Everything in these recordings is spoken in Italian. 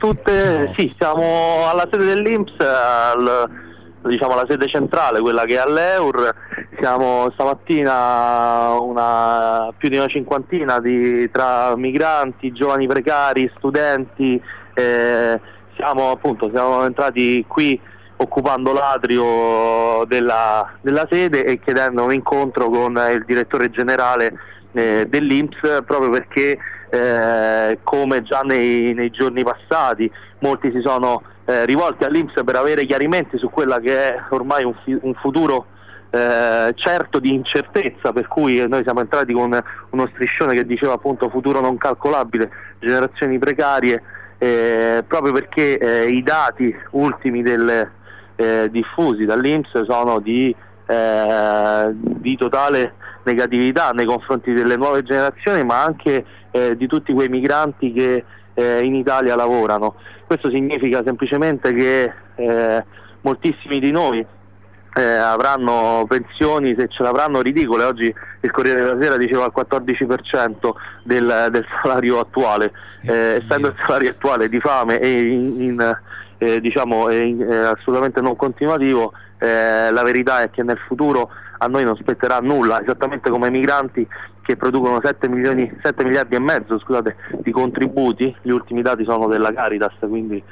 Sì, siamo alla sede dell'INPS, diciamo la sede centrale, quella che è all'Eur. Siamo stamattina più di una cinquantina tra migranti, giovani precari, studenti. Siamo entrati qui occupando l'atrio della sede e chiedendo un incontro con il direttore generale dell'INPS, proprio perché come già nei giorni passati molti si sono rivolti all'INPS per avere chiarimenti su quella che è ormai un futuro certo di incertezza, per cui noi siamo entrati con uno striscione che diceva appunto futuro non calcolabile, generazioni precarie, proprio perché i dati ultimi diffusi dall'INPS sono di totale negatività nei confronti delle nuove generazioni, ma anche di tutti quei migranti che in Italia lavorano. Questo significa semplicemente che moltissimi di noi avranno pensioni, se ce l'avranno, ridicole. Oggi il Corriere della Sera diceva il 14% del salario attuale, essendo il salario attuale di fame e assolutamente non continuativo. La verità è che nel futuro a noi non spetterà nulla, esattamente come ai migranti che producono 7 miliardi e mezzo, scusate, di contributi. Gli ultimi dati sono della Caritas, quindi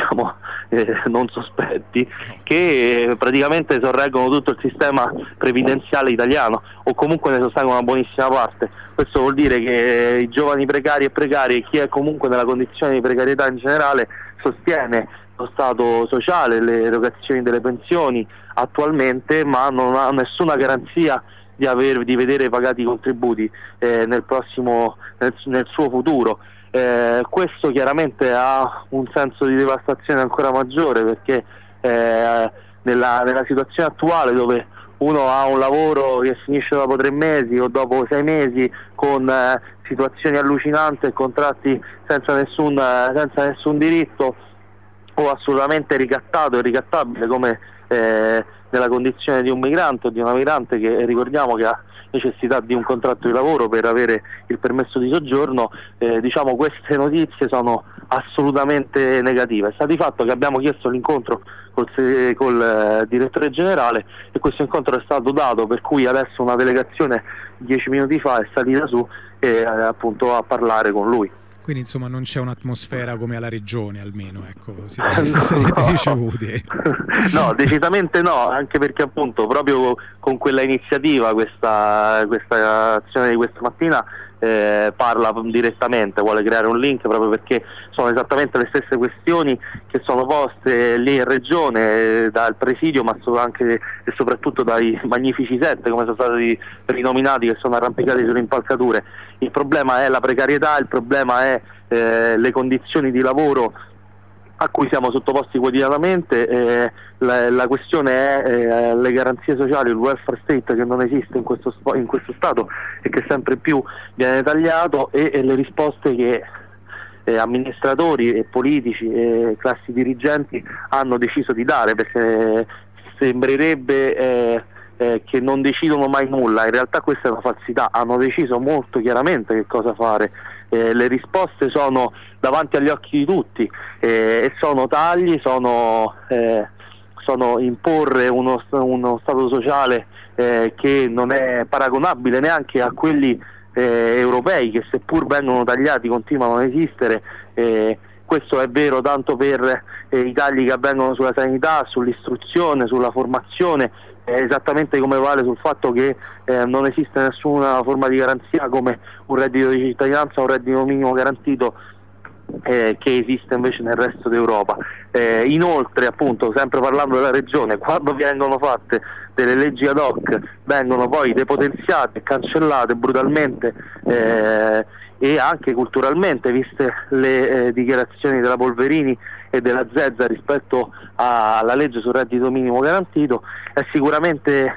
non sospetti, che praticamente sorreggono tutto il sistema previdenziale italiano, o comunque ne sostengono una buonissima parte. Questo vuol dire che i giovani precari e precari, e chi è comunque nella condizione di precarietà in generale, sostiene lo Stato sociale, le erogazioni delle pensioni attualmente, ma non ha nessuna garanzia di vedere pagati i contributi nel suo futuro. Questo chiaramente ha un senso di devastazione ancora maggiore, perché nella situazione attuale, dove uno ha un lavoro che finisce dopo 3 mesi o dopo 6 mesi, con situazioni allucinanti e contratti senza nessun diritto, o assolutamente ricattato e ricattabile, come nella condizione di un migrante o di una migrante, che ricordiamo che ha necessità di un contratto di lavoro per avere il permesso di soggiorno. Queste notizie sono assolutamente negative. Sta di fatto che abbiamo chiesto l'incontro col direttore generale, e questo incontro è stato dato, per cui adesso una delegazione 10 minuti fa è salita su appunto a parlare con lui. Quindi insomma non c'è un'atmosfera come alla regione, almeno, ecco, siete ricevuti. No, decisamente no, anche perché appunto proprio con quella iniziativa, questa azione di questa mattina, parla direttamente, vuole creare un link, proprio perché sono esattamente le stesse questioni che sono poste lì in regione dal presidio, ma anche e soprattutto dai magnifici 7, come sono stati rinominati, che sono arrampicati sulle impalcature. Il problema è la precarietà, il problema è le condizioni di lavoro a cui siamo sottoposti quotidianamente. La questione è le garanzie sociali, il welfare state, che non esiste in questo Stato e che sempre più viene tagliato, e le risposte che amministratori e politici e classi dirigenti hanno deciso di dare, perché sembrerebbe che non decidono mai nulla. In realtà questa è una falsità, hanno deciso molto chiaramente che cosa fare. Le risposte sono davanti agli occhi di tutti, e sono tagli, sono imporre uno stato sociale che non è paragonabile neanche a quelli europei, che seppur vengono tagliati continuano ad esistere. Questo è vero tanto per i tagli che avvengono sulla sanità, sull'istruzione, sulla formazione, esattamente come vale sul fatto che non esiste nessuna forma di garanzia come un reddito di cittadinanza o un reddito minimo garantito, che esiste invece nel resto d'Europa. Inoltre, appunto, sempre parlando della regione, quando vengono fatte delle leggi ad hoc, vengono poi depotenziate e cancellate brutalmente, e anche culturalmente, viste le dichiarazioni della Polverini e della Zezza rispetto alla legge sul reddito minimo garantito. È sicuramente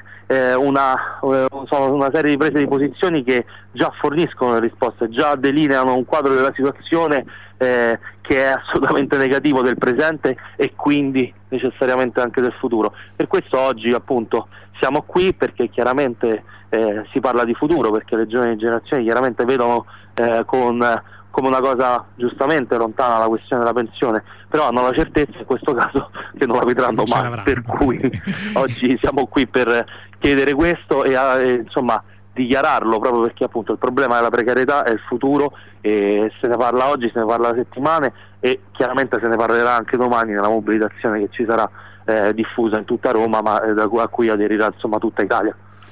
sono una serie di prese di posizioni che già forniscono le risposte, già delineano un quadro della situazione che è assolutamente negativo del presente e quindi necessariamente anche del futuro. Per questo oggi appunto siamo qui, perché chiaramente si parla di futuro, perché le giovani generazioni chiaramente vedono con come una cosa giustamente lontana dalla questione della pensione, però hanno la certezza in questo caso che non la vedranno mai, per cui oggi siamo qui per chiedere questo e insomma dichiararlo, proprio perché appunto il problema della precarietà è il futuro, e se ne parla oggi, se ne parla da settimane e chiaramente se ne parlerà anche domani nella mobilitazione che ci sarà diffusa in tutta Roma, ma a cui aderirà insomma tutta Italia.